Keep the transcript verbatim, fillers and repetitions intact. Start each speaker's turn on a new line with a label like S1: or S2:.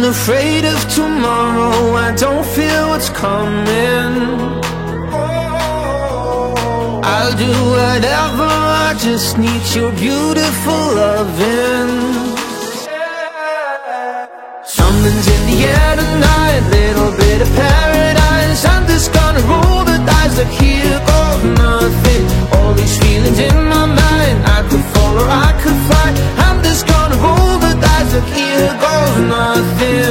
S1: afraid of tomorrow, I don't fear what's coming. I'll do whatever, I just need your beautiful loving. Something's in the air tonight, little bit of paradise. I'm just gonna roll the dice, like here goes nothing. All these feelings in my mind, I could fall or I could fly. I'm just gonna roll the dice, like here goes nothing.